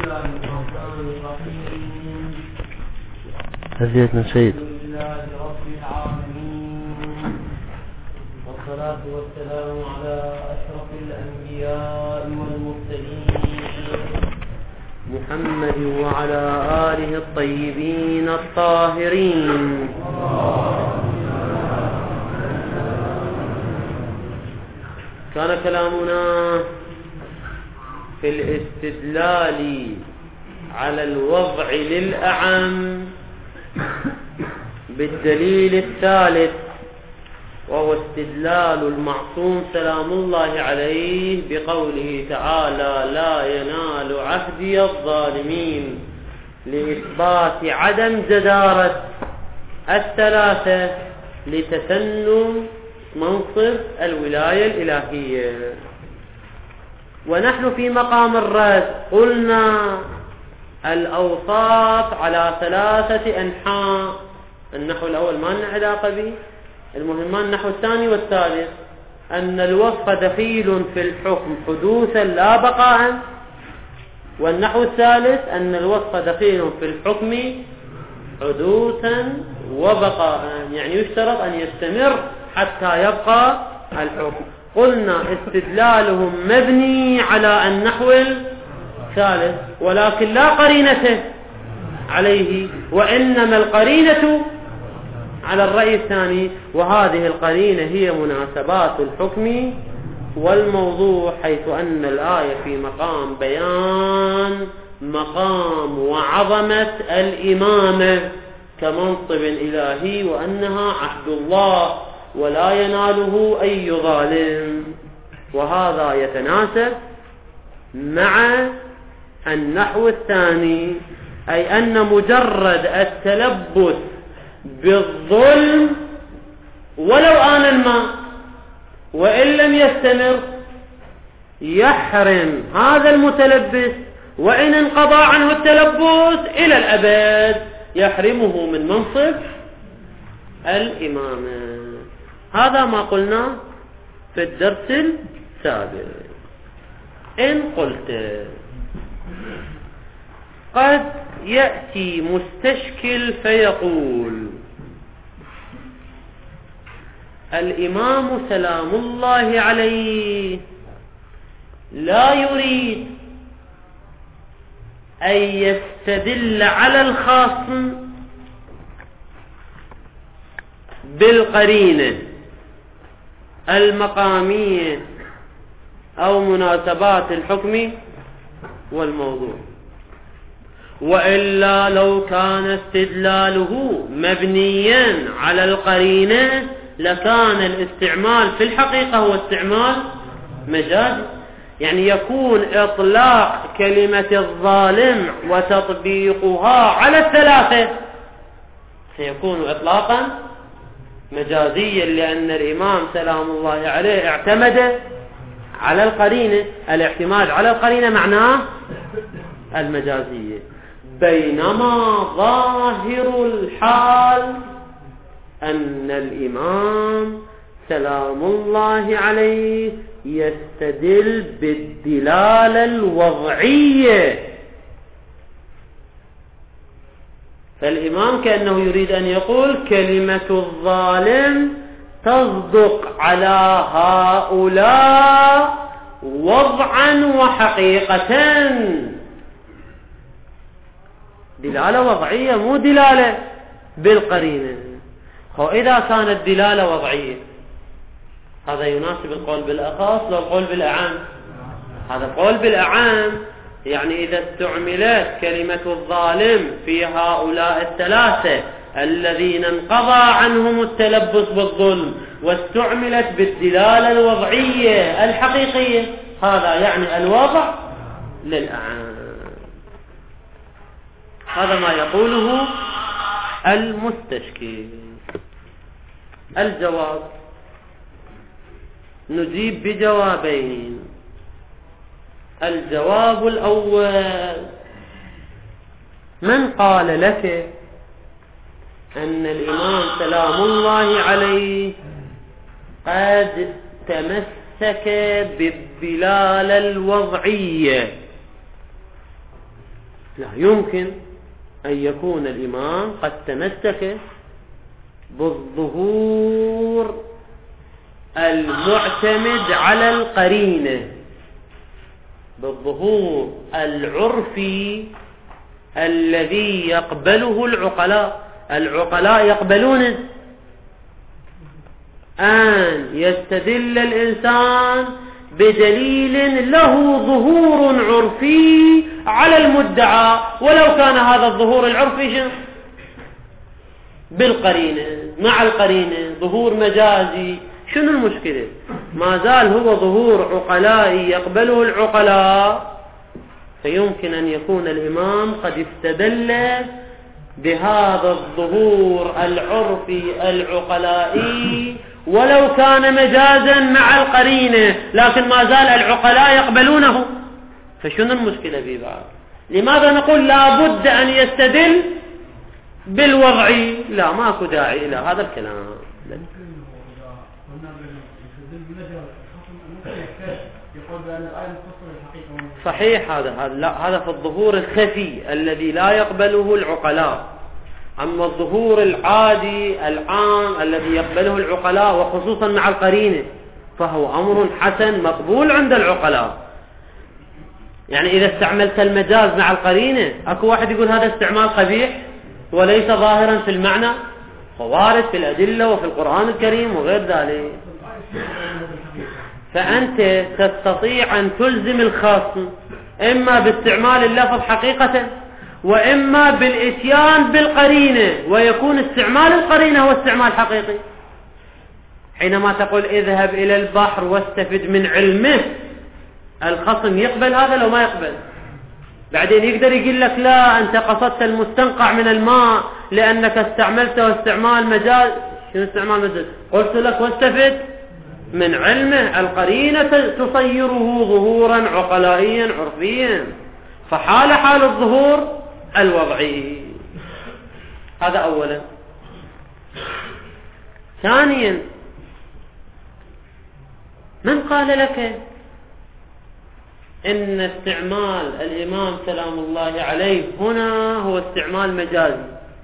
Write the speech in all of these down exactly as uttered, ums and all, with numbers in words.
هديتنا سيد. الحمد لله رب العالمين، والصلاة والسلام على أشرف الأنبياء والمرسلين محمد وعلى آله الطيبين الطاهرين. كان كلامنا في الاستدلال على الوضع للأعم بالدليل الثالث، وهو استدلال المعصوم سلام الله عليه بقوله تعالى: لا ينال عهدي الظالمين، لإثبات عدم جدارة الثلاثة لتسنم منصب الولاية الإلهية. ونحن في مقام الرد قلنا الأوصاف على ثلاثة أنحاء. النحو الأول ما لنا علاقة به، المهمان النحو الثاني والثالث: أن الوصف دخيل في الحكم حدوثا لا بقاء، والنحو الثالث أن الوصف دخيل في الحكم حدوثا وبقاء، يعني يشترط أن يستمر حتى يبقى الحكم. قلنا استدلالهم مبني على النحو الثالث، ولكن لا قرينة عليه، وإنما القرينة على الرأي الثاني، وهذه القرينة هي مناسبات الحكم والموضوع، حيث أن الآية في مقام بيان مقام وعظمة الإمامة كمنصب إلهي، وأنها عهد الله ولا يناله أي ظالم. وهذا يتناسب مع النحو الثاني، أي أن مجرد التلبس بالظلم ولو آن الماء وإن لم يستمر يحرم هذا المتلبس، وإن انقضى عنه التلبس إلى الأبد يحرمه من منصب الإمامة. هذا ما قلنا في الدرس السابق. إن قلت قد يأتي مستشكل فيقول: الإمام سلام الله عليه لا يريد أن يستدل على الخاص بالقرينة المقامية أو مناسبات الحكم والموضوع، وإلا لو كان استدلاله مبنيا على القرينة لكان الاستعمال في الحقيقة هو استعمال مجازي، يعني يكون إطلاق كلمة الظالم وتطبيقها على الثلاثة سيكون إطلاقا مجازيا، لأن الإمام سلام الله عليه اعتمد على القرينة. الاعتماد على القرينة معناه المجازية، بينما ظاهر الحال أن الإمام سلام الله عليه يستدل بالدلالة الوضعية. فالإمام كأنه يريد أن يقول كلمة الظالم تصدق على هؤلاء وضعا وحقيقة، دلالة وضعية مو دلالة بالقرينة. وإذا كانت دلالة وضعية هذا يناسب القول بالأخص لو القول بالأعم. هذا القول بالأعم، يعني إذا استعملت كلمة الظالم في هؤلاء الثلاثة الذين انقضى عنهم التلبس بالظلم واستعملت بالدلالة الوضعية الحقيقية، هذا يعني الوضع للأعم. هذا ما يقوله المستشكل. الجواب: نجيب بجوابين. الجواب الأول: من قال لك أن الإمام سلام الله عليه قد تمسك بالدلالة الوضعية لا يمكن أن يكون الإمام قد تمسك بالظهور المعتمد على القرينة، بالظهور العرفي الذي يقبله العقلاء. العقلاء يقبلون أن يستدل الإنسان بدليل له ظهور عرفي على المدعى، ولو كان هذا الظهور العرفي بالقرينة، مع القرينة ظهور مجازي. شنو المشكلة؟ ما زال هو ظهور عقلائي يقبله العقلاء، فيمكن أن يكون الإمام قد استدل بهذا الظهور العرفي العقلائي ولو كان مجازا مع القرينة، لكن ما زال العقلاء يقبلونه. فشنو المشكلة في بعض؟ لماذا نقول لا بد أن يستدل بالوضعي؟ لا، ماكو داعي إلى هذا الكلام. صحيح، هذا هذا لا، هذا في الظهور الخفي الذي لا يقبله العقلاء. أما الظهور العادي العام الذي يقبله العقلاء وخصوصا مع القرينة فهو أمر حسن مقبول عند العقلاء. يعني إذا استعملت المجاز مع القرينة، أكو واحد يقول هذا استعمال قبيح وليس ظاهرا في المعنى، ووارد في الأدلة وفي القرآن الكريم وغير ذلك. فأنت تستطيع أن تلزم الخاص إما باستعمال اللفظ حقيقة وإما بالإتيان بالقرينة، ويكون استعمال القرينة هو استعمال حقيقي. حينما تقول اذهب إلى البحر واستفد من علمه، الخصم يقبل هذا لو ما يقبل؟ بعدين يقدر يقول لك لا، أنت قصدت المستنقع من الماء لأنك استعملته استعمال مجاز. شنو استعمال مجاز؟ قلت لك واستفد من علمه. القرينة تصيره ظهورا عقلائيا عرفيا، فحال حال الظهور الوضعي. هذا أولا. ثانيا، من قال لك إن استعمال الإمام سلام الله عليه هنا هو استعمال مجازي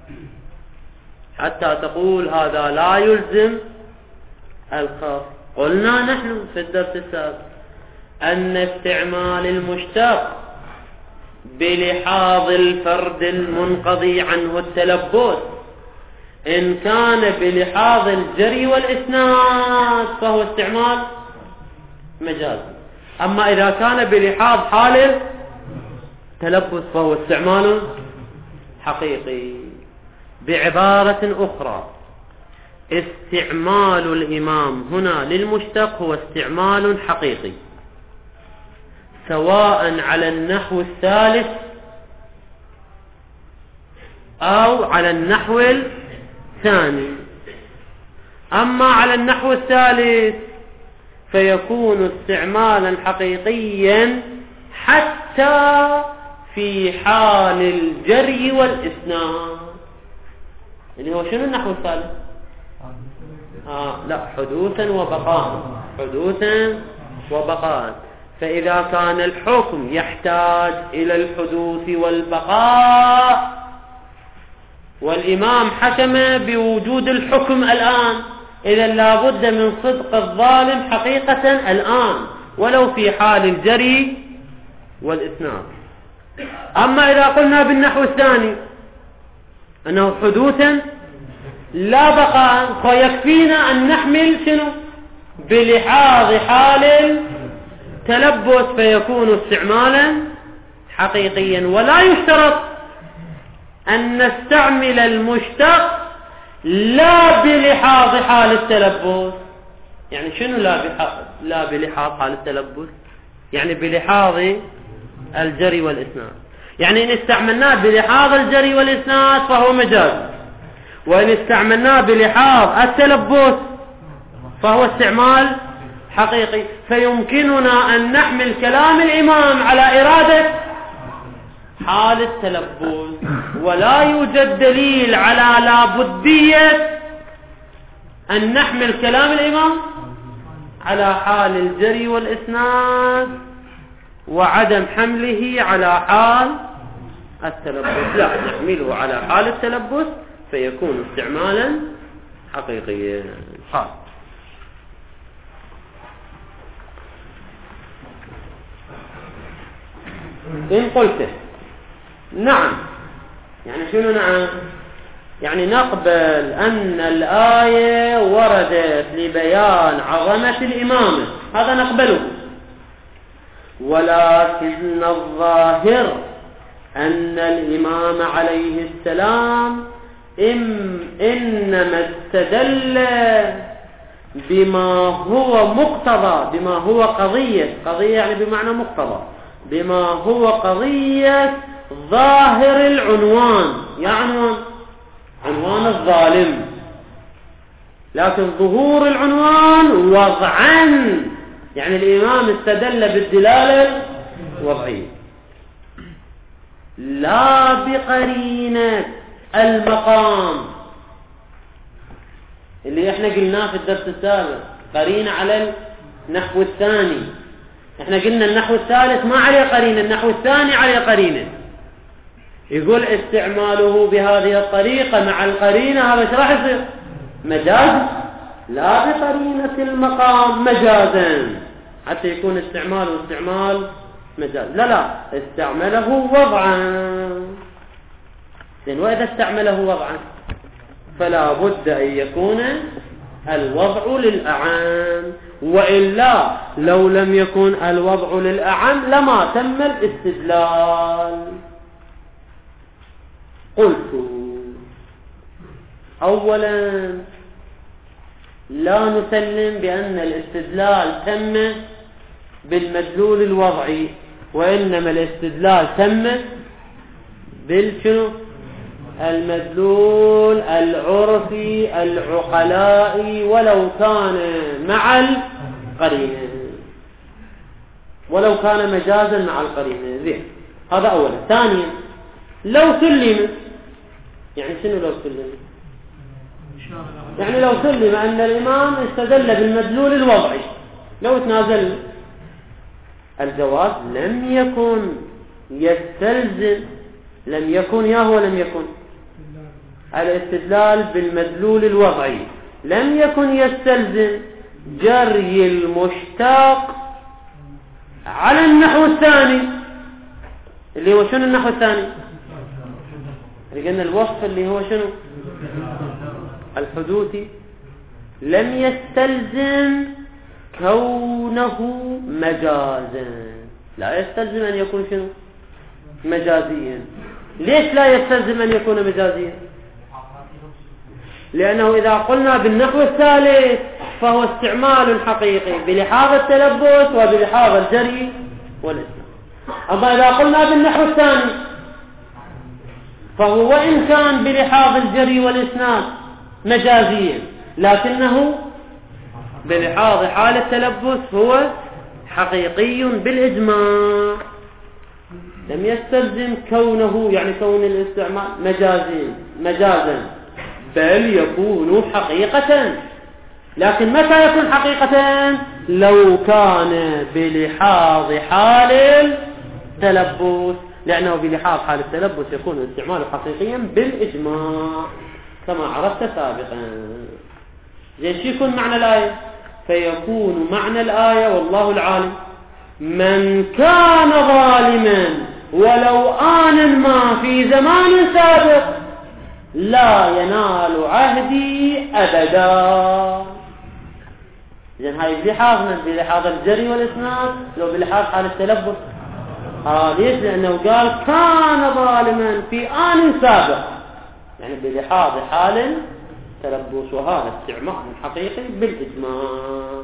حتى تقول هذا لا يلزم الخاص؟ قلنا نحن في الدرس السابق أن استعمال المشتق بلحاظ الفرد المنقضي عنه التلبس إن كان بلحاظ الجري والإسناد فهو استعمال مجازي، أما إذا كان بلحاظ حال التلبس فهو استعمال حقيقي. بعبارة أخرى، استعمال الإمام هنا للمشتق هو استعمال حقيقي، سواء على النحو الثالث أو على النحو الثاني. أما على النحو الثالث فيكون استعمالا حقيقيا حتى في حال الجري والإسناد. اللي هو شنو النحو الثالث؟ آه لا، حدوثا وبقاء، حدوثا وبقاء. فإذا كان الحكم يحتاج إلى الحدوث والبقاء والإمام حكم بوجود الحكم الآن، إذا لابد من صدق الظالم حقيقة الآن ولو في حال الجري والإسناد. أما إذا قلنا بالنحو الثاني أنه حدوثا لا بقاء، فيكفينا أن نحمل شنو؟ بلحاظ حال التلبس، فيكون استعمالا حقيقيا. ولا يشترط أن نستعمل المشتق لا بلحاظ حال التلبس. يعني شنو لا بلحاظ لا بلحاظ حال التلبس؟ يعني بلحاظ الجري والإسناد. يعني إن استعملناه بلحاظ الجري والإسناد فهو مجاز، وإن استعملناه بلحاظ التلبس فهو استعمال حقيقي. فيمكننا أن نحمل كلام الإمام على إرادة حال التلبس، ولا يوجد دليل على لابدية أن نحمل كلام الإمام على حال الجري والإسناد وعدم حمله على حال التلبس لا نحمله على حال التلبس فيكون استعمالا حقيقيا. حال إن قلت نعم يعني شنو نعم؟ يعني نقبل أن الآية وردت لبيان عظمة الإمامة، هذا نقبله، ولكن الظاهر أن الإمام عليه السلام إم إنما استدل بما هو مقتضى، بما هو قضية، قضية يعني بمعنى مقتضى، بما هو قضية ظاهر العنوان، يعني عنوان الظالم، لكن ظهور العنوان وضعا، يعني الإمام استدل بالدلالة الوضعية لا بقرينة المقام اللي احنا قلناه في الدرس السابق، قرينة على النحو الثاني. احنا قلنا النحو الثالث ما عليه قرينة، النحو الثاني عليه قرينة. يقول استعماله بهذه الطريقة مع القرينة هذا ايش راح يصير؟ مجاز، لا بقرينة المقام مجازا، حتى يكون استعماله استعمال مجاز. لا لا استعمله وضعا. لأن وإذا استعمله وضعا فلا بد أن يكون الوضع للأعم، وإلا لو لم يكن الوضع للأعم لما تم الاستدلال. قلت أولا لا نسلم بأن الاستدلال تم بالمدلول الوضعي، وإنما الاستدلال تم بالشنو؟ المدلول العرفي العقلائي، ولو كان مع القرينة، ولو كان مجازا مع القرينة. زين، هذا أولا. ثانيا لو سلم، يعني شنو لو سلم؟ يعني لو سلم أن الإمام استدل بالمدلول الوضعي، لو تنازل الجواز لم يكن يستلزم، لم يكن يا هو لم يكن الاستدلال بالمدلول الوضعي لم يكن يستلزم جري المشتاق على النحو الثاني، اللي هو شنو النحو الثاني؟ اللي قلنا الوصف اللي هو شنو؟ الحدوثي. لم يستلزم كونه مجازا، لا يستلزم أن يكون شنو؟ مجازيا. ليش لا يستلزم أن يكون مجازيا؟ لأنه إذا قلنا بالنحو الثالث فهو استعمال حقيقي بلحاظ التلبس وبلحاظ الجري والإسناد. أما إذا قلنا بالنحو الثاني فهو وإن كان بلحاظ الجري والإسناد مجازيا، لكنه بلحاظ حال التلبس هو حقيقي بالإجماع. لم يستلزم كونه، يعني كون الاستعمال مجازي مجازا، بل يكون حقيقة. لكن متى يكون حقيقة؟ لو كان بلحاظ حال التلبس، لأنه بلحاظ حال التلبس يكون الاستعمال حقيقيا بالإجماع كما عرفت سابقا. ليش يكون معنى الآية؟ فيكون معنى الآية والله العالم من كان ظالما ولو آن ما في زمان سابق لا ينال عهدي أبدا. إذن هاي بلحاظنا بلحاظ الجري والإسناد، لو بلحاظ حال التلبس. آه ليش؟ لأنه قال كان ظالما في آن سابق، يعني بلحاظ حال تلبس، وهذا استعمال حقيقي بالإجماع.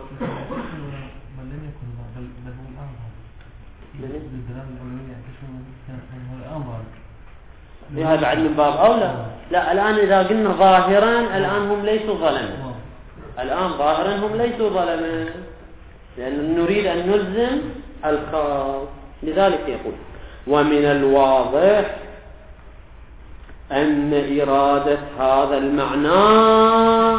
هذا بعد من باب أولى. لا الآن إذا قلنا ظاهرا الآن هم ليسوا ظلما، الآن ظاهرا هم ليسوا ظلما، لأن نريد أن نلزم الخاص. لذلك يقول ومن الواضح أن إرادة هذا المعنى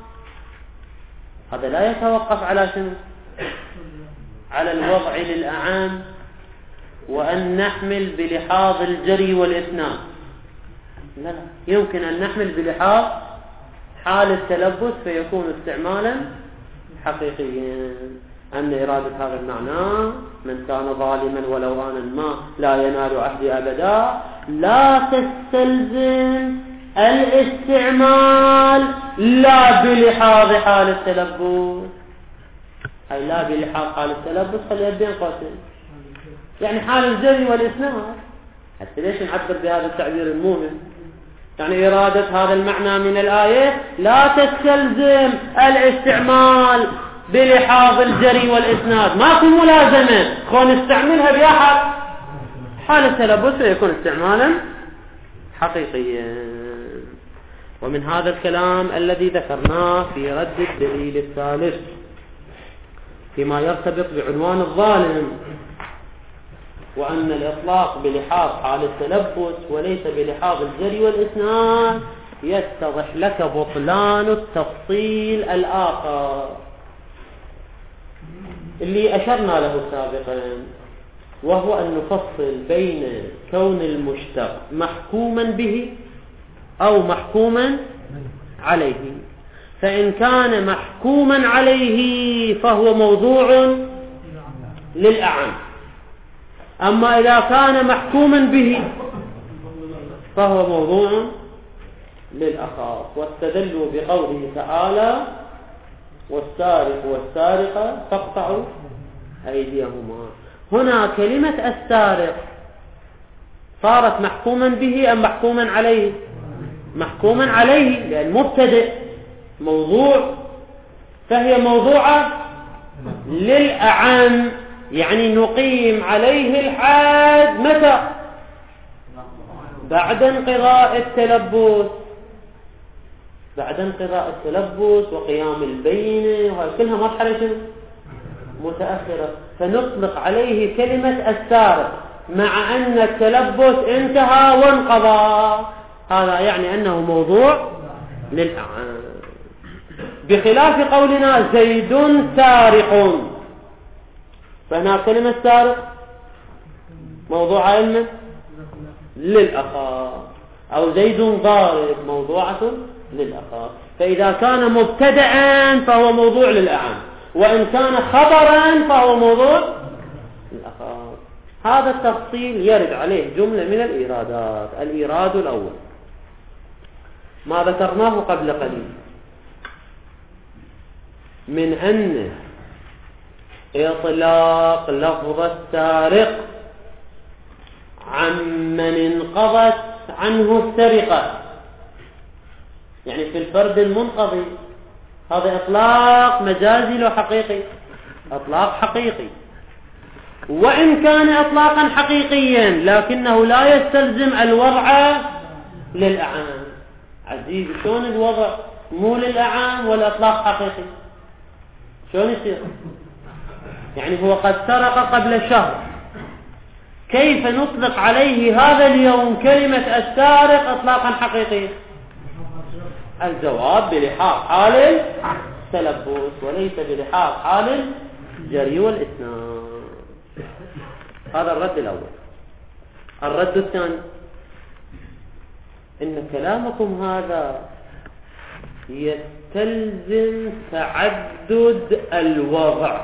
هذا لا يتوقف على شنو؟ على الوضع للأعام، وأن نحمل بلحاظ الجري والإسناد. لا لا، يمكن أن نحمل بلحاظ حال التلبس فيكون استعمالا حقيقيا. أن إرادة هذا المعنى من كان ظالما ولو آنا ما لا ينال عهدي أبدا لا تستلزم الاستعمال لا بلحاظ حال التلبس، أي لا بلحاظ حال التلبس خليها بين قوسين، يعني حال الجري والإسناد. حتى ليش نعبر بهذا التعبير المهم؟ يعني إرادة هذا المعنى من الآية لا تستلزم الاستعمال بلحاظ الجري والإسناد، ماكو ملازمة خون نستعملها بأحد حال التلبس فيكون استعمالا حقيقيا. ومن هذا الكلام الذي ذكرناه في رد الدليل الثالث فيما يرتبط بعنوان الظالم، وأن الإطلاق بلحاظ حال التلبس وليس بلحاظ الجري والإسناد يتضح لك بطلان التفصيل الآخر اللي أشرنا له سابقا، وهو أن نفصل بين كون المشتق محكوما به أو محكوما عليه. فإن كان محكوما عليه فهو موضوع للأعم، أما إذا كان محكوما به فهو موضوع للأخص. واستدلوا بقوله تعالى والسارق والسارقة فاقطعوا أيديهما. هنا كلمة السارق صارت محكوما به أم محكوما عليه؟ محكوما عليه، لأن مبتدئ موضوع، فهي موضوعة للأعم، يعني نقيم عليه الحد متى؟ بعد انقضاء التلبس، بعد انقضاء التلبس وقيام البينة، وهي كلها مرحلة متأخرة، فنطلق عليه كلمة السارق مع أن التلبس انتهى وانقضى. هذا يعني أنه موضوع للأعم، بخلاف قولنا زيد سارق، فهنا كلمة سارق موضوع علما للأخص، أو زيد ضارب موضوعة للأخص. فإذا كان مبتدأ فهو موضوع للأعم، وإن كان خبرا فهو موضوع للأخص. هذا التفصيل يرد عليه جملة من الإيرادات. الإيراد الأول ما ذكرناه قبل قليل من أن إطلاق لفظ السارق عمن انقضت عنه السرقة، يعني في الفرد المنقضي، هذا إطلاق مجازي لو حقيقي، إطلاق حقيقي. وإن كان إطلاقا حقيقيا لكنه لا يستلزم الوضع للأعام. عزيز، شلون الوضع مو للأعام والإطلاق حقيقي؟ شلون يصير؟ يعني هو قد سرق قبل شهر، كيف نطلق عليه هذا اليوم كلمة السارق إطلاقا حقيقيا؟ الجواب بلحاظ حال التلبس وليس بلحاظ حال الجري والإسناد. هذا الرد الأول. الرد الثاني إن كلامكم هذا يستلزم تعدد الوضع،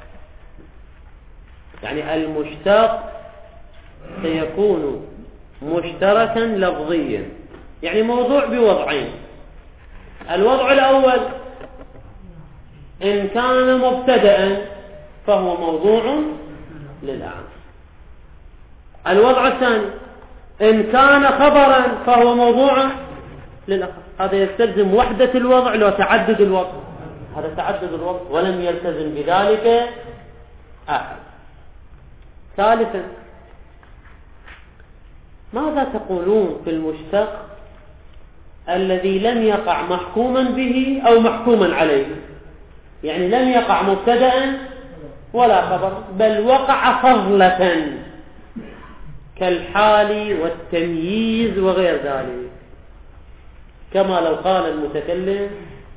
يعني المشتق سيكون مشتركا لفظيا، يعني موضوع بوضعين. الوضع الأول إن كان مبتدأ فهو موضوع للأعم. الوضع الثاني إن كان خبرا فهو موضوع للأخص. هذا يستلزم وحدة الوضع لو تعدد الوضع، هذا تعدد الوضع ولم يلتزم بذلك أحد. ثالثا ماذا تقولون في المشتق الذي لم يقع محكوما به أو محكوما عليه؟ يعني لم يقع مبتدأ ولا خبر، بل وقع فضلة كالحال والتمييز وغير ذلك، كما لو قال المتكلم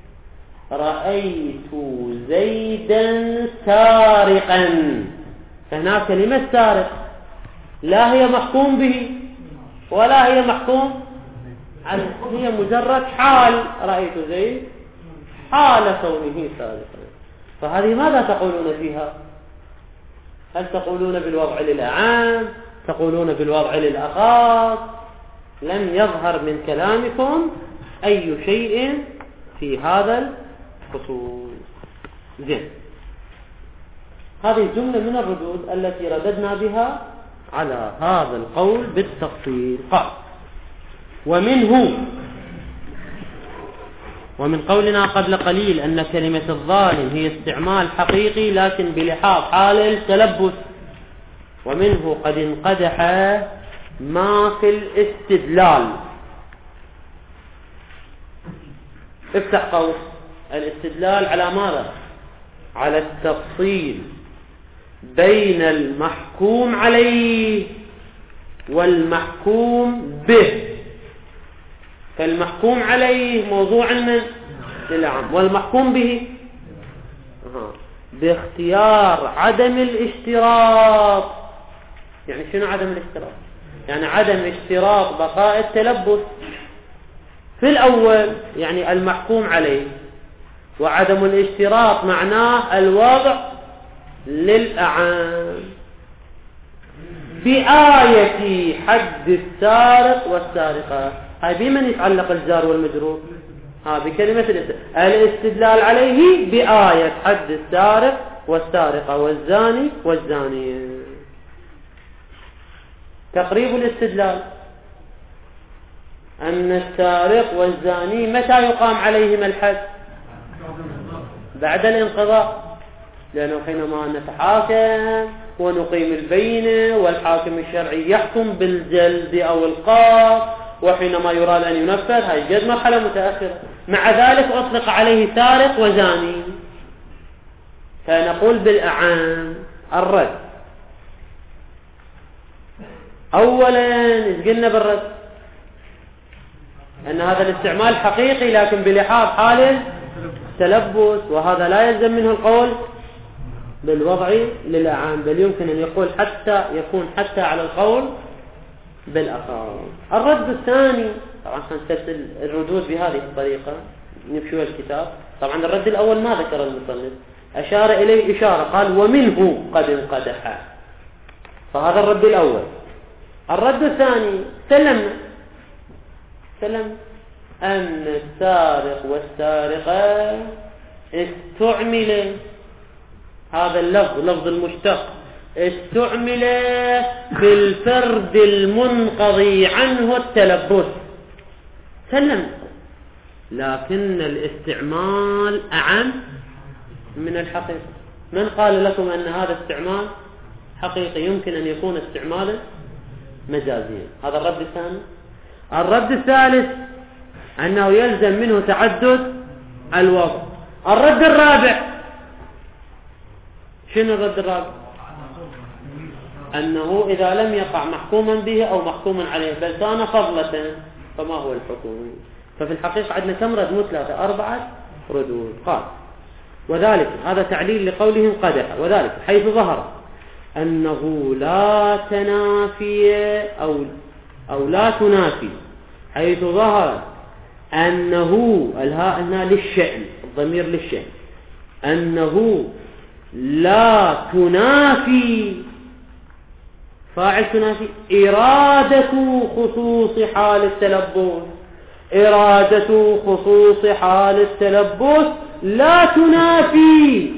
رأيت زيدا سارقا، فهنا كلمة سارق لا هي محكوم به ولا هي محكوم عليه، هي مجرد حال. رأيت زيد حال كونه سارقا. فهذه ماذا تقولون فيها؟ هل تقولون بالوضع للأعام؟ تقولون بالوضع للأخاص؟ لم يظهر من كلامكم أي شيء في هذا الخصوص. زين، هذه جملة من الردود التي رددنا بها على هذا القول بالتفصيل. قال: ومنه، ومن قولنا قبل قليل أن كلمة الظالم هي استعمال حقيقي لكن بلحاظ حال التلبس. ومنه قد انقدح ما في الاستدلال. افتح قوس. الاستدلال على ماذا؟ على التفصيل بين المحكوم عليه والمحكوم به. فالمحكوم عليه موضوع من للعام، والمحكوم به باختيار عدم الاشتراط. يعني شنو عدم الاشتراط؟ يعني عدم اشتراط بقاء التلبس في الأول، يعني المحكوم عليه، وعدم الاشتراط معناه الوضع للأعام بآية حد السارق والسارقة. هاي بمن يتعلق الجار والمجرور؟ ها بكلمة الاستدلال عليه بآية حد السارق والسارقة والزاني والزانية. تقريب الاستدلال أن السارق والزاني متى يقام عليهم الحد؟ بعد الانقضاء، لأنه حينما نتحاكم ونقيم البينة والحاكم الشرعي يحكم بالجلد أو القاص، وحينما يراد أن ينفذ هاي جد مرحلة متأخرة. مع ذلك أطلق عليه سارق وزاني. فنقول بالأعام الرد. أولا إذ قلنا بالرد أن هذا الاستعمال حقيقي لكن بلحاظ حال التلبس، وهذا لا يلزم منه القول بالوضع للأعام، بل يمكن أن يقول حتى يكون حتى على القول بالأخص. الرد الثاني، طبعا سنسلسل الردود بهذه الطريقة نمشي الكتاب. طبعا الرد الأول ما ذكر المصنف، أشار إليه إشارة، قال ومنه قد انقدح. فهذا الرد الأول. الرد الثاني سلمنا سلم أن السارق والسارقة استعمل هذا اللفظ، لفظ المشتق، استعمل في الفرد المنقضي عنه التلبس. سلم، لكن الاستعمال أعم من الحقيقة. من قال لكم أن هذا استعمال حقيقي؟ يمكن أن يكون استعمالا مجازيا. هذا الرد الثاني. الرد الثالث أنه يلزم منه تعدد الوضع. الرد الرابع، شنو الرد الرابع؟ أنه إذا لم يقع محكوما به أو محكوما عليه بل كان فضلة فما هو الحكم؟ ففي الحقيقة عندنا كم رد؟ مثلاثة أربعة ردود. قال وذلك، هذا تعليل لقولهم قدح، وذلك حيث ظهر أنه لا تنافي أو أو لا تنافي، حيث ظهر أنه الهاء هنا للشأن، الضمير للشأن، أنه لا تنافي، فاعل تنافي إرادة خصوص حال التلبس. إرادة خصوص حال التلبس لا تنافي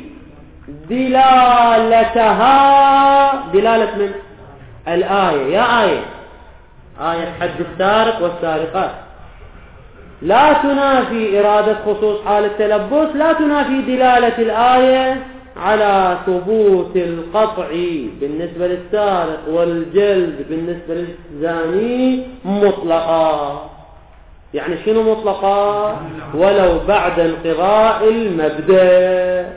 دلالتها، دلالة من الآية، يا آية آية حد السارق والسارقات، لا تنافي إرادة خصوص حال التلبس، لا تنافي دلالة الآية على ثبوت القطع بالنسبة للسارق والجلد بالنسبة للزاني مطلقا. يعني شنو مطلقا؟ ولو بعد انقضاء المبدأ.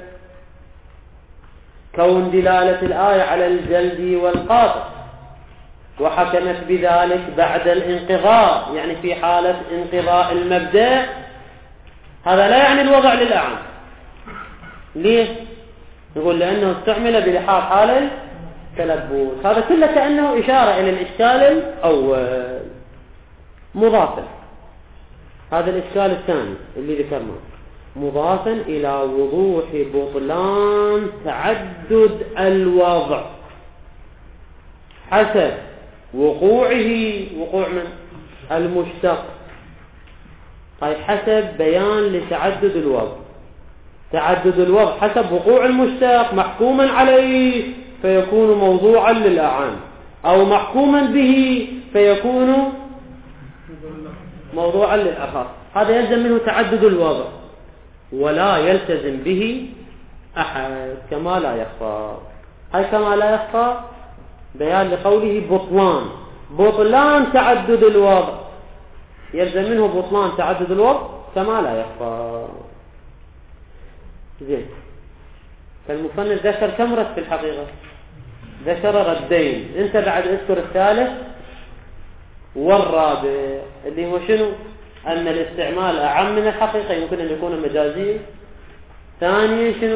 كون دلالة الآية على الجلد والقطع وحكمت بذلك بعد الانقضاء، يعني في حالة انقضاء المبدأ، هذا لا يعني الوضع للأعم. ليه؟ نقول لأنه استعمل بلحاظ حال تلبس. هذا كله كأنه إشارة إلى الإشكال الأول. مضافا، هذا الإشكال الثاني اللي ذكرناه، مضافا إلى وضوح بطلان تعدد الوضع حسب وقوعه، وقوع من المشتق، طيب حسب بيان لتعدد الوضع. تعدد الوضع حسب وقوع المشتق محكوما عليه فيكون موضوعا للأعم، أو محكوما به فيكون موضوعا للأخر. هذا يلزم منه تعدد الوضع، ولا يلتزم به أحد كما لا يخفى. هاي كما لا يخفى بيان لقوله بطلان، بطلان تعدد الوضع، يلزم منه بطلان تعدد الوضع كما لا يخفى. زين، فالمصنف ذكر كم رد في الحقيقة؟ ذكر ردين، انت بعد اذكر الثالث والرابع اللي هو شنو؟ أن الاستعمال أعم من الحقيقة، يمكن أن يكون مجازي. ثانيا شنو؟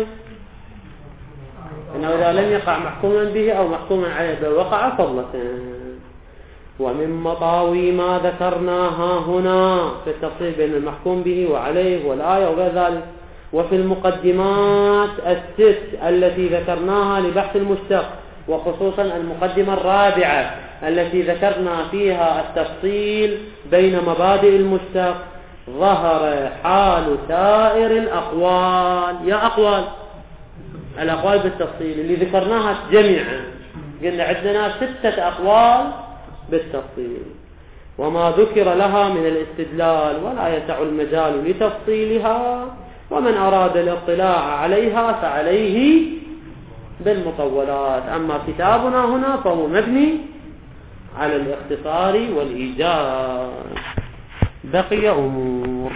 أنه إذا لم يقع محكوما به أو محكوما عليه بل وقع فضلة. ومن مطاوي ما ذكرناها هنا في التفصيل بين المحكوم به وعليه والآية وغير ذلك، وفي المقدمات الست التي ذكرناها لبحث المشتق، وخصوصا المقدمة الرابعة التي ذكرنا فيها التفصيل بين مبادئ المشتق، ظهر حال سائر الأقوال. يا أقوال الأقوال بالتفصيل اللي ذكرناها جميعا، قلنا عندنا ستة أقوال بالتفصيل، وما ذكر لها من الاستدلال ولا يسع المجال لتفصيلها، ومن أراد الاطلاع عليها فعليه بالمطولات. أما كتابنا هنا فهو مبني على الاختصار والإيجاز. بقي أمور.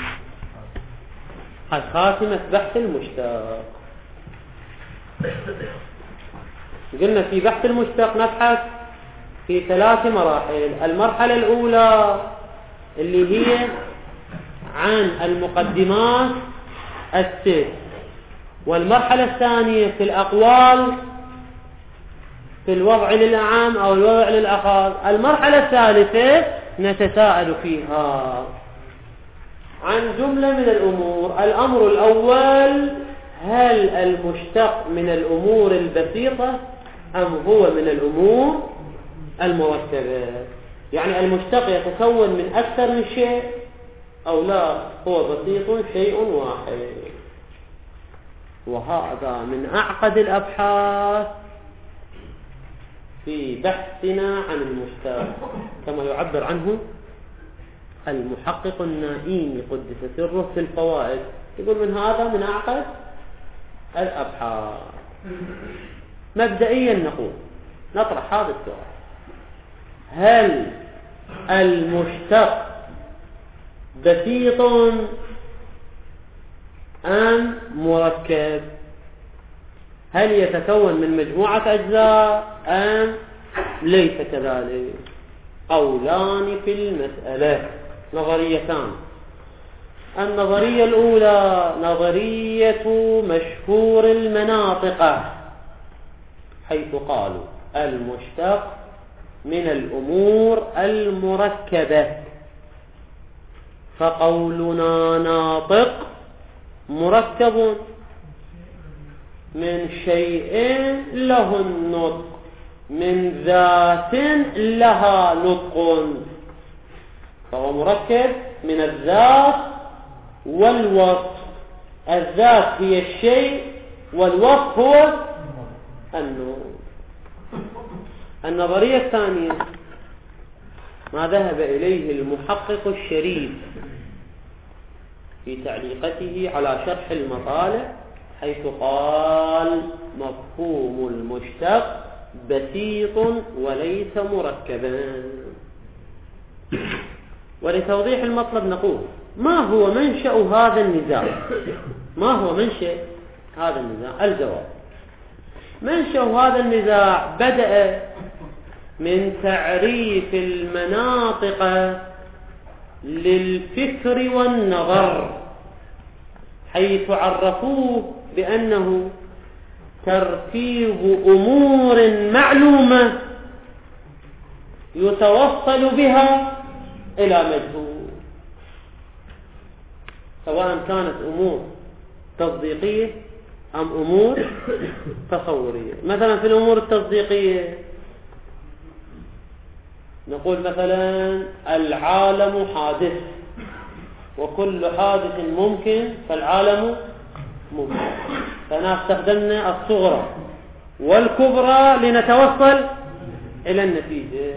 خاتمة بحث المشتق. قلنا في بحث المشتق نبحث في ثلاث مراحل. المرحلة الأولى اللي هي عن المقدمات الست، والمرحلة الثانية في الأقوال في الوضع للأعم أو الوضع للأخص. المرحلة الثالثة نتساءل فيها عن جملة من الأمور. الأمر الأول، هل المشتق من الأمور البسيطة أم هو من الأمور المركبة؟ يعني المشتق يتكون من أكثر من شيء أو لا هو بسيط شيء واحد. وهذا من أعقد الأبحاث في بحثنا عن المشتق، كما يعبر عنه المحقق النائمي قدس سره في الفوائد، يقول من هذا من أعقد الأبحاث. مبدئيا نقول نطرح هذا السؤال: هل المشتق بسيط أم مركب؟ هل يتكون من مجموعة أجزاء أم ليس كذلك؟ قولان في المسألة، نظريتان. النظرية الأولى نظرية مشهور المناطق، حيث قالوا المشتق من الأمور المركبة، فقولنا ناطق مركب من شيء له النطق، من ذات لها نطق، فهو مركب من الذات والوصف. الذات هي الشيء والوصف هو النور. النظرية الثانية ما ذهب إليه المحقق الشريف في تعليقته على شرح المطالع، حيث قال مفهوم المشتق بسيط وليس مركبا. ولتوضيح المطلب نقول: ما هو منشأ هذا النزاع؟ ما هو منشأ هذا النزاع؟ الجواب: منشأ هذا النزاع بدأ من تعريف المناطق للفكر والنظر، حيث عرفوه بأنه ترتيب أمور معلومة يتوصل بها إلى مجهول، سواء كانت أمور تصديقية أم أمور تصورية. مثلا في الأمور التصديقية نقول مثلا العالم حادث، وكل حادث ممكن فالعالم ممكن، فأنا استخدمنا الصغرى والكبرى لنتوصل إلى النتيجة.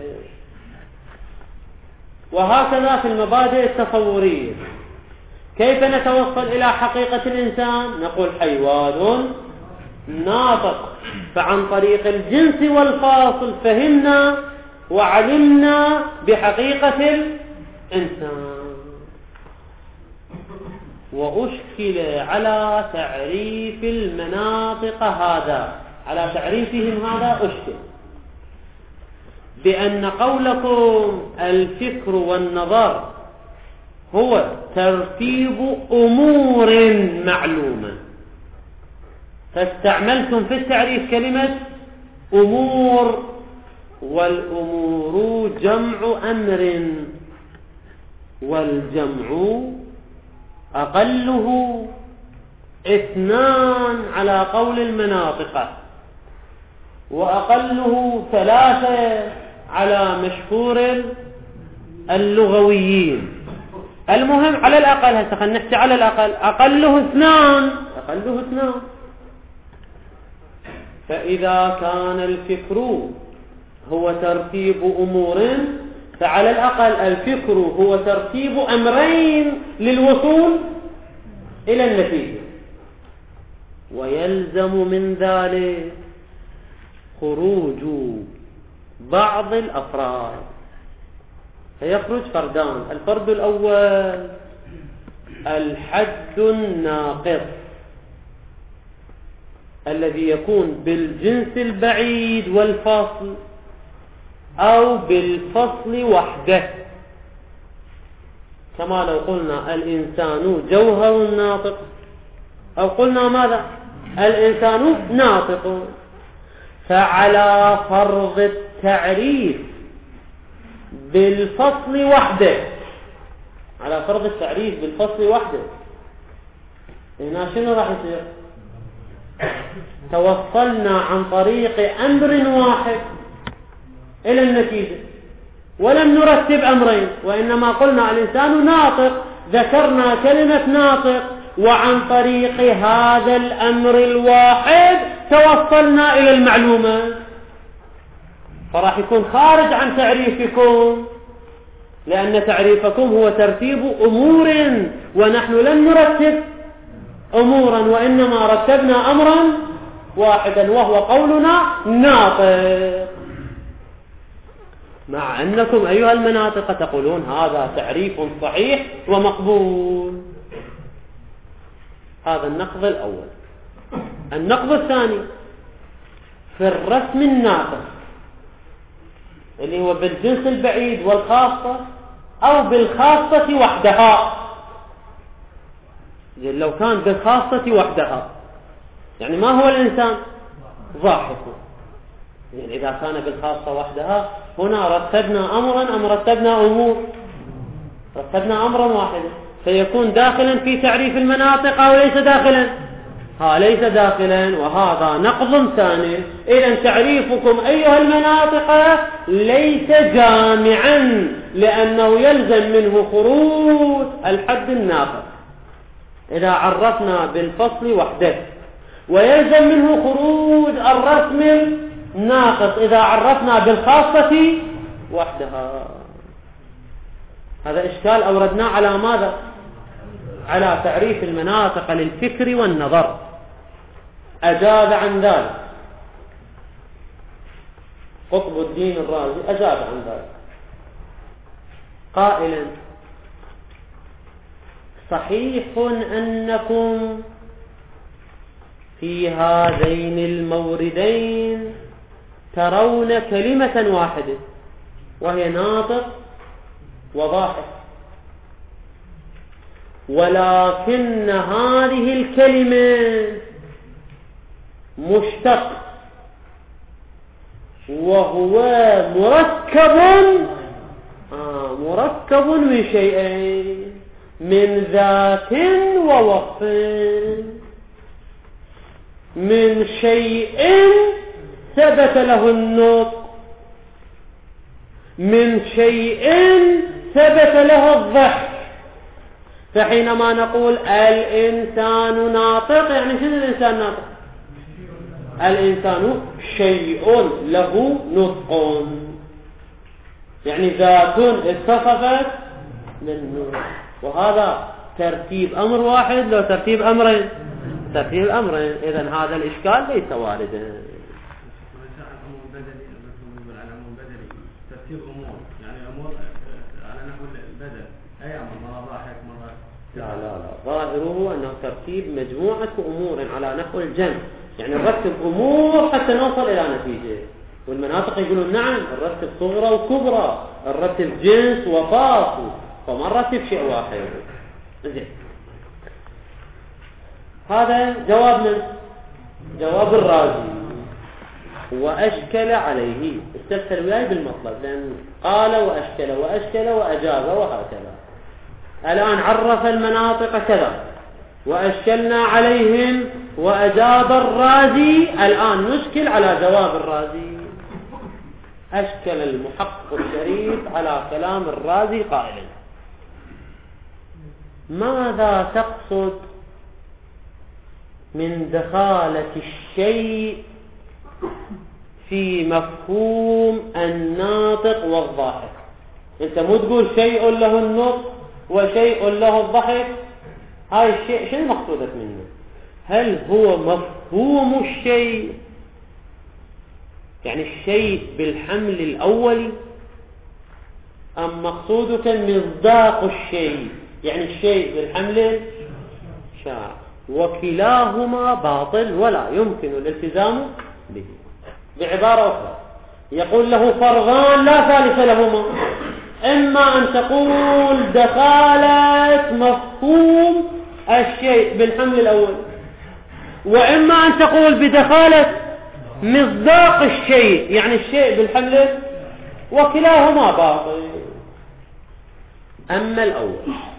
وهكذا في المبادئ التصورية، كيف نتوصل إلى حقيقة الإنسان؟ نقول حيوان ناطق، فعن طريق الجنس والفاصل فهمنا وعلمنا بحقيقة الإنسان. وأشكل على تعريف المناطق هذا، على تعريفهم هذا أشكل بأن قولكم الفكر والنظر هو ترتيب أمور معلومة، فاستعملتم في التعريف كلمة أمور، والأمور جمع أمر، والجمع أقله اثنان على قول المناطق، وأقله ثلاثة على مشهور اللغويين. المهم على الأقل، هسه خلينا نحكي على الأقل، أقله اثنان، أقله اثنان. فإذا كان الفكر هو ترتيب أمور، فعلى الأقل الفكر هو ترتيب أمرين للوصول إلى النتيجة. ويلزم من ذلك خروج بعض الأفراد، فيخرج فردان. الفرد الأول الحد الناقص الذي يكون بالجنس البعيد والفصل أو بالفصل وحده، كما لو قلنا الإنسان جوهر ناطق، أو قلنا ماذا؟ الإنسان ناطق. فعلى فرض التعريف بالفصل وحده، على فرض التعريف بالفصل وحده، هنا شنو راح يصير؟ توصلنا عن طريق أمر واحد إلى النتيجة، ولم نرتب أمرين، وإنما قلنا الإنسان ناطق، ذكرنا كلمة ناطق، وعن طريق هذا الأمر الواحد توصلنا إلى المعلومة. فراح يكون خارج عن تعريفكم، لأن تعريفكم هو ترتيب أمور، ونحن لم نرتب أمورا، وإنما رتبنا أمرا واحدا وهو قولنا ناطق، مع أنكم أيها المناطق تقولون هذا تعريف صحيح ومقبول. هذا النقض الأول. النقض الثاني في الرسم الناقص اللي هو بالجنس البعيد والخاصة أو بالخاصة وحدها. لو كان بالخاصة وحدها يعني ما هو الإنسان؟ ضاحك. يعني إذا كان بالخاصة وحدها هنا رتبنا أمرا أم رتبنا أمور؟ رتبنا أمرا واحدا، فيكون داخلا في تعريف المناطق أو ليس داخلا؟ ها ليس داخلا، وهذا نقض ثاني. إذن تعريفكم أيها المناطق ليس جامعا، لأنه يلزم منه خروج الحد الناقص إذا عرفنا بالفصل وحده، ويلزم منه خروج الرسم الناقص إذا عرفنا بالخاصة وحدها. هذا إشكال أوردناه على ماذا؟ على تعريف المناطق للفكر والنظر. أجاب عن ذلك قطب الدين الرازي، أجاب عن ذلك قائلا: صحيح أنكم في هذين الموردين ترون كلمة واحدة وهي ناطق وضاحك، ولكن هذه الكلمة مشتق وهو مركب آه مركب من شيئين، من ذات ووصف. من شيء ثبت له النطق، من شيء ثبت له الضحك. فحينما نقول الإنسان ناطق، يعني شنو الإنسان ناطق؟ الإنسان شيء له نطق، يعني ذات اتصفت بالنطق. وهذا ترتيب أمر واحد لو ترتيب أمرين؟ ترتيب أمرين. إذن هذا الإشكال ليس واردا. ترتيب أمور، يعني أمور على نحو البدل، أي أمر مرة ضاحك مرة. لا لا لا، ظاهره أنه ترتيب مجموعة أمور على نحو الجمع، يعني نرتب أمور حتى نوصل إلى نتيجة. والمناطق يقولون نعم نرتب صغرى وكبرى، نرتب جنس وفاصل، فما نرتب شيء واحد. زين، هذا جوابنا، جواب الرازي. وأشكل عليه، استفسر وياي بالمطلب، لأن قال وأشكل وأشكل وأجاب وهكذا. الآن عرف المناطق كذا وأشكلنا عليهم وأجاب الرازي. الآن نشكل على جواب الرازي. أشكل المحقق الشريف على كلام الرازي قائلا: ماذا تقصد من دخالة الشيء في مفهوم الناطق والضاحك؟ انت مو تقول شيء له النطق وشيء له الضحك، هاي الشيء شنو مقصودك منه؟ هل هو مفهوم الشيء، يعني الشيء بالحمل الأولي، أم مقصودك مصداق الشيء، يعني الشيء بالحمل شاع؟ وكلاهما باطل ولا يمكن الالتزام به. بعبارة أخرى يقول له فرضان لا ثالث لهما: إما أن تقول دخالة مفهوم الشيء بالحمل الأول، وإما أن تقول بدخالة مصداق الشيء، يعني الشيء بالحمل، وكلاهما باطل. أما الأول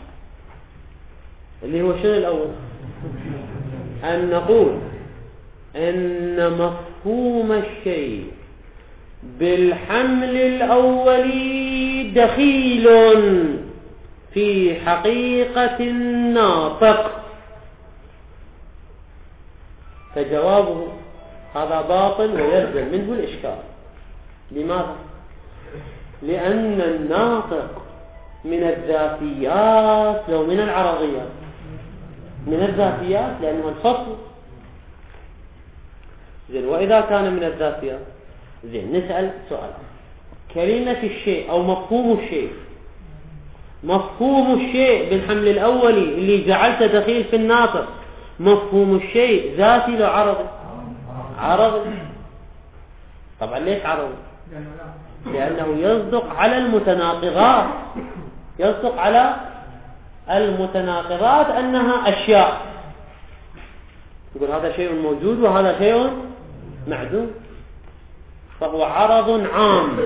اللي هو شنو الأول؟ أن نقول إن مفهوم الشيء بالحمل الأولي دخيل في حقيقة الناطق، فجوابه هذا باطل ويلزم منه الإشكال. لماذا؟ لأن الناطق من الذاتيات لو من العرضيات، من الذاتيات لأنه الفصل. زين، وإذا كان من الذاتيات، زين نسأل سؤال: كلمة الشيء أو مفهوم الشيء، مفهوم الشيء بالحمل الأولي اللي جعلت دخيل في الناطق، مفهوم الشيء ذاتي لو عرضي؟ عرضي. طبعا ليش عرضي؟ لأنه يصدق على المتناقضات، يصدق على المتناقضات أنها أشياء. يقول هذا شيء موجود وهذا شيء معدوم، فهو عرض عام.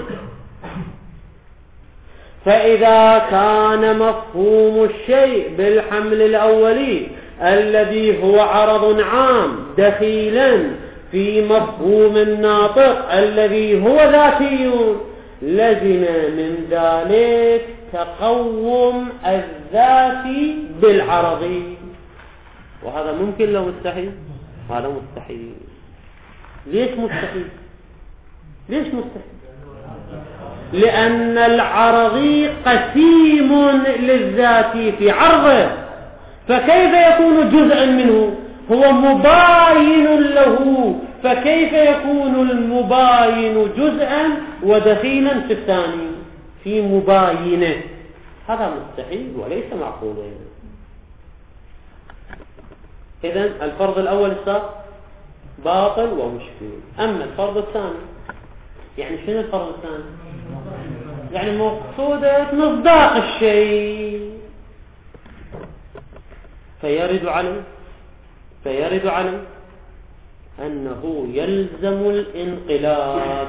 فإذا كان مفهوم الشيء بالحمل الأولي الذي هو عرض عام دخيلا في مفهوم الناطق الذي هو ذاتي، لزم من ذلك تقوم الذات بالعرض. وهذا ممكن لو مستحيل؟ هذا مستحيل. ليش مستحيل؟ ليش مستحيل؟ لأن العرضي قسيم للذات في عرضه، فكيف يكون جزءا منه؟ هو مباين له، فكيف يكون المباين جزءا ودخيلا في الثاني في مباينه؟ هذا مستحيل وليس معقولا. إذن الفرض الأول السابق باطل ومشكل. أما الفرض الثاني، يعني شنو الفرض الثاني؟ يعني مقصودة مصداق الشيء، فيرد عليه فيرد عليه أنه يلزم الانقلاب.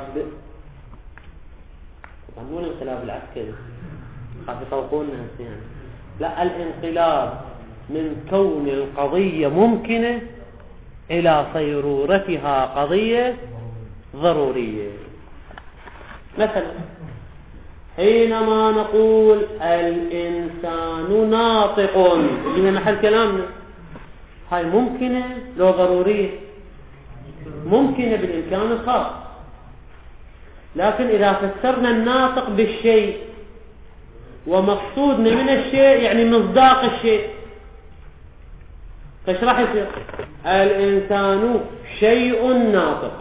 طبعا مو الانقلاب العسكري خاف يطوقوننا يعني، لا، الانقلاب من كون القضية ممكنة إلى صيرورتها قضية ضرورية. مثلا حينما نقول الإنسان ناطق اللي هي محل كلامنا، هاي ممكنة لو ضرورية؟ ممكنة بالإمكان الخاص، لكن إذا فسرنا الناطق بالشيء ومقصودنا من الشيء يعني مصداق الشيء، فايش راح يصير؟ الإنسان شيء ناطق،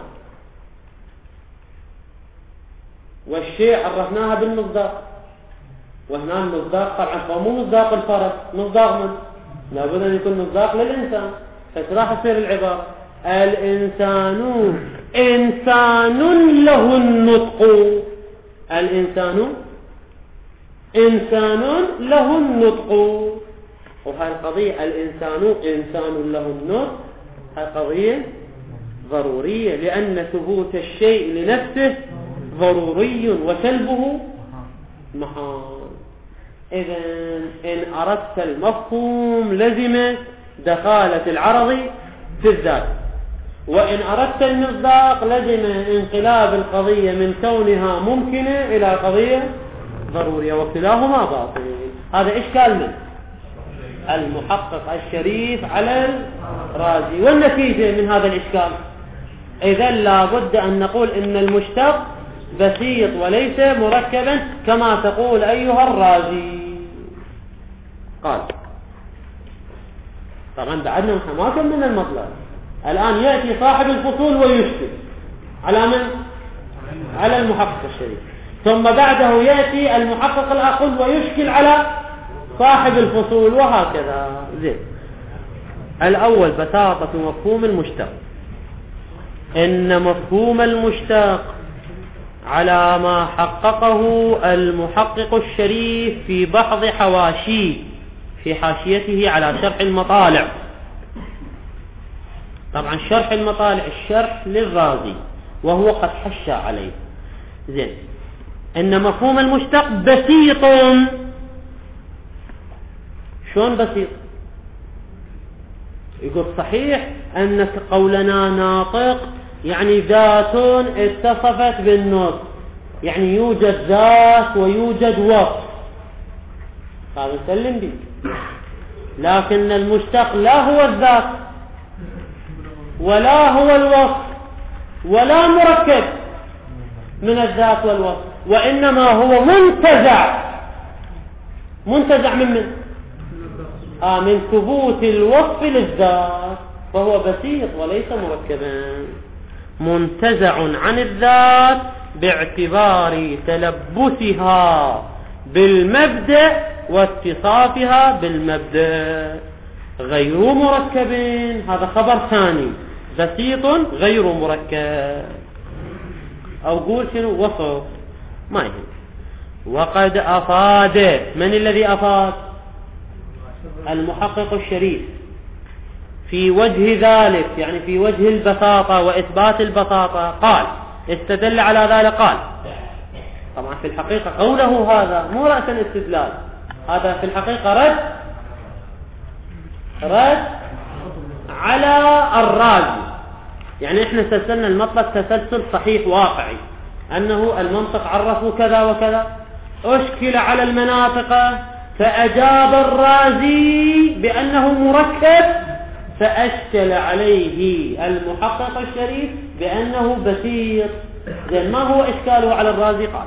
والشيء عرفناها بالمصداق، وهنا المصداق طبعا هو مو مصداق الفرس، مصداق من؟ لابد أن يكون مصداق للإنسان. فايش راح يصير العبارة؟ الإنسان إنسان له النطق، الإنسان إنسان له النطق. وهذه القضية الإنسان إنسان له النطق هذه قضية ضرورية، لأن ثبوت الشيء لنفسه ضروري وسلبه محال. إذن إن أردت المفهوم لزم دخالة العرض في الذات، وإن أردت المصداق لزم انقلاب القضية من كونها ممكنة إلى قضية ضرورية، وكلاهما باطل. هذا إشكال من المحقق الشريف على الرازي. والنتيجة من هذا الإشكال إذن لا بد أن نقول إن المشتق بسيط وليس مركبا كما تقول أيها الرازي. قال طبعا بعدنا محماكم من المطلب. الآن يأتي صاحب الفصول ويشكل على من؟ على المحقق الشريف، ثم بعده يأتي المحقق الآخر ويشكل على صاحب الفصول، وهكذا. زين. الأول بساطة مفهوم المشتق. إن مفهوم المشتق على ما حققه المحقق الشريف في بعض حواشيه في حاشيته على شرح المطالع. طبعا شرح المطالع الشرح للرازي وهو قد حشى عليه. زين. إن مفهوم المشتق بسيط. شلون بسيط؟ يقول صحيح أنك قولنا ناطق يعني ذات اتصفت بالنطق، يعني يوجد ذات ويوجد وصف، هذا نسلم به. لكن المشتق لا هو الذات ولا هو الوصف ولا مركب من الذات والوصف، وإنما هو منتزع. منتزع من من؟ آه من ثبوت الوصف للذات، فهو بسيط وليس مركبا، منتزع عن الذات باعتبار تلبسها بالمبدأ واتصافها بالمبدأ، غير مركب. هذا خبر ثاني، بسيط غير مركب، أو قول شنو وصف ما يهم. وقد أفاد، من الذي أفاد؟ المحقق الشريف في وجه ذلك، يعني في وجه البساطة وإثبات البساطة. قال استدل على ذلك، قال طبعا في الحقيقة قوله هذا مو رأسا استدلال، هذا في الحقيقة رد رد على الرازي. يعني احنا سلسلنا المطلب تسلسل صحيح واقعي، أنه المنطق عرفوا كذا وكذا، أشكل على المناطق فأجاب الرازي بأنه مركب، فأشكل عليه المحقق الشريف بأنه بسيط. لأن ما هو إشكاله على الرازي؟ قال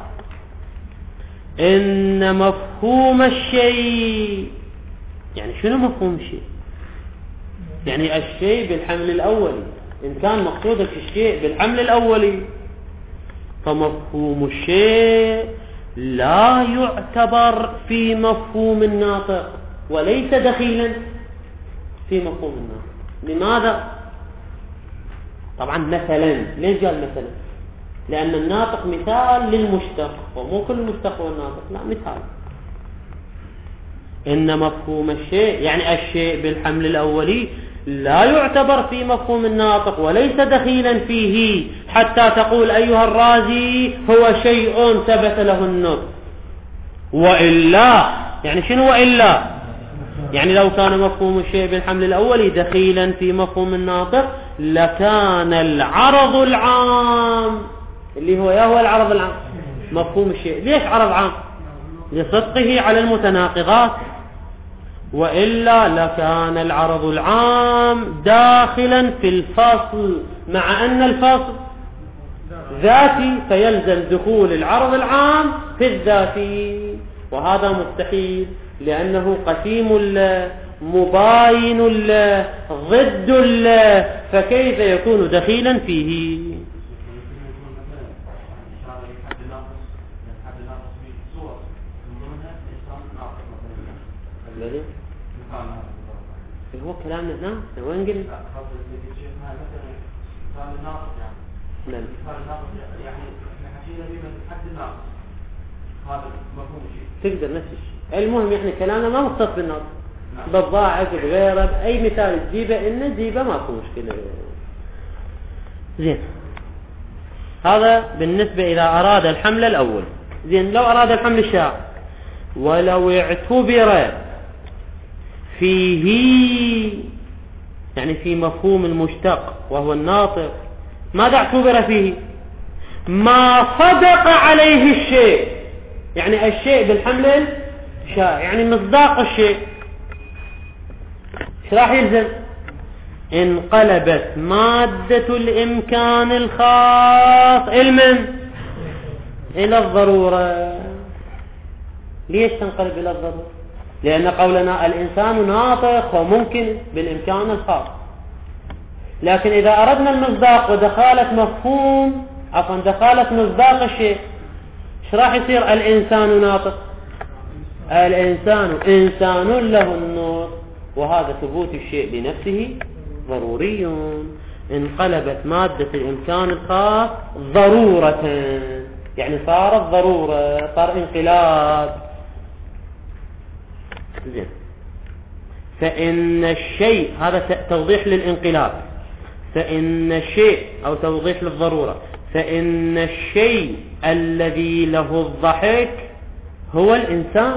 إن مفهوم الشيء، يعني شنو مفهوم الشيء؟ يعني الشيء بالحمل الأولي، إن كان مقصودك الشيء بالحمل الأولي فمفهوم الشيء لا يعتبر في مفهوم الناطق وليس دخيلا في مفهوم الناطق. لماذا؟ طبعا مثلا، ليش قال مثلا؟ لأن الناطق مثال للمشتق، ومو كل المشتق هو الناطق، لا مثال. إن مفهوم الشيء يعني الشيء بالحمل الأولي لا يعتبر في مفهوم الناطق وليس دخيلا فيه حتى تقول أيها الرازي هو شيء ثبت له النطق. وإلا يعني شنو وإلا؟ يعني لو كان مفهوم الشيء بالحمل الأولي دخيلا في مفهوم الناطق لكان العرض العام اللي هو يا هو العرض العام مفهوم الشيء. ليش عرض عام؟ لصدقه على المتناقضات. وإلا لكان العرض العام داخلا في الفاصل مع أن الفاصل ذاتي فيلزم دخول العرض العام في الذاتي، وهذا مستحيل لأنه قسيم الله مباين الله ضد الله، فكيف يكون دخيلا فيه؟ هو كلامنا هنا وين قلنا؟ نعم. تقدر نفس الشيء. المهم احنا كلامنا ما مختص بالنص بالضاعف بغيره بأي مثال تجيبه إن تجيبه ما في مشكلة. زين هذا بالنسبة إذا أراد الحمل الأول. زين لو أراد الحمل الشاع ولو اعتبر فيه يعني في مفهوم المشتق وهو الناطق ماذا اعتبر فيه؟ ما صدق عليه الشيء، يعني الشيء بالحمل شاع يعني مصداق الشيء. ايش راح يلزم؟ انقلبت مادة الإمكان الخاص علما إلى الضرورة. ليش تنقلب إلى الضرورة؟ لأن قولنا الإنسان ناطق وممكن بالإمكان الخاص، لكن إذا أردنا المصداق ودخالة مفهوم عفوا دخالة مصداق الشيء ايش راح يصير؟ الإنسان ناطق، الإنسان إنسان له النور، وهذا ثبوت الشيء بنفسه ضروري. انقلبت مادة الإمكان الخاص ضرورة يعني صارت ضرورة، صار انقلاب. زين فإن الشيء هذا توضيح للانقلاب، فإن الشيء أو توضيح للضرورة، فإن الشيء الذي له الضحك هو الإنسان.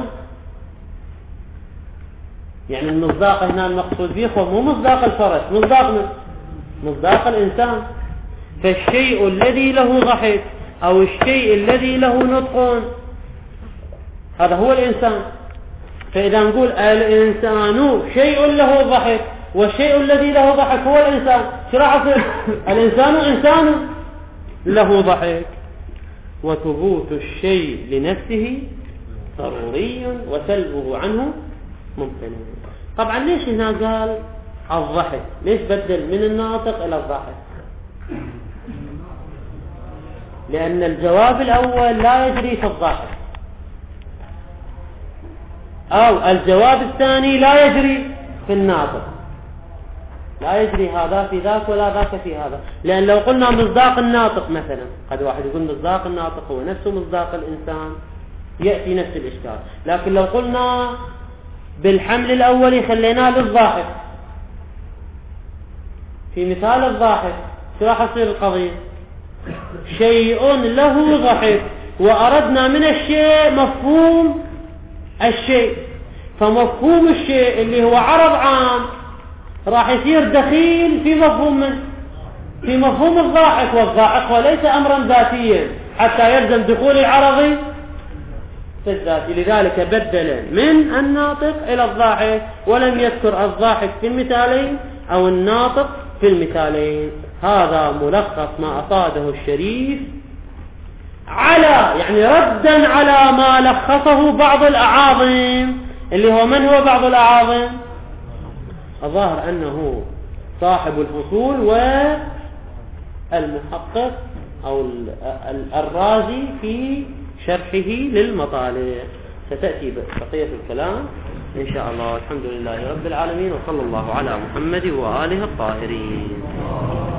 يعني المصداق هنا المقصود به هو مو مصداق الفرس، مصداق من مصداق الإنسان. فالشيء الذي له ضحك أو الشيء الذي له نطق هذا هو الإنسان. فإذا نقول الإنسان شيء له ضحك والشيء الذي له ضحك هو الإنسان، شو راح يصير؟ الإنسان إنسان له ضحك. وثبوت الشيء لنفسه ضروري وسلبه عنه ممكن. طبعا ليش هنا قال الضحك؟ ليش بدل من الناطق إلى الضحك؟ لأن الجواب الأول لا يجري في الضحك، أو الجواب الثاني لا يجري في الناطق. لا يجري هذا في ذاك ولا ذاك في هذا. لأن لو قلنا مصداق الناطق مثلا، قد واحد يقول مصداق الناطق هو نفسه مصداق الإنسان، يأتي نفس الإشكال. لكن لو قلنا بالحمل الأولي خليناه للضاحك، في مثال الضاحك شو راح يصير القضية؟ شيء له ضحك وأردنا من الشيء مفهوم الشيء، فمفهوم الشيء اللي هو عرض عام راح يصير دخيل في مفهوم من في مفهوم الضاحك، والضاحك وليس أمرا ذاتيا حتى يلزم دخول العرض في الذاتي. لذلك بدل من الناطق إلى الضاحك ولم يذكر الضاحك في المثالين أو الناطق في المثالين. هذا ملخص ما أصاده الشريف على يعني ردا على ما لخصه بعض الأعاظم، اللي هو من هو بعض الأعاظم؟ الظاهر أنه صاحب الفصول والمحقق أو الرازي في شرحه للمطالع. ستأتي بقية الكلام إن شاء الله. الحمد لله رب العالمين، وصلى الله على محمد وآله الطاهرين.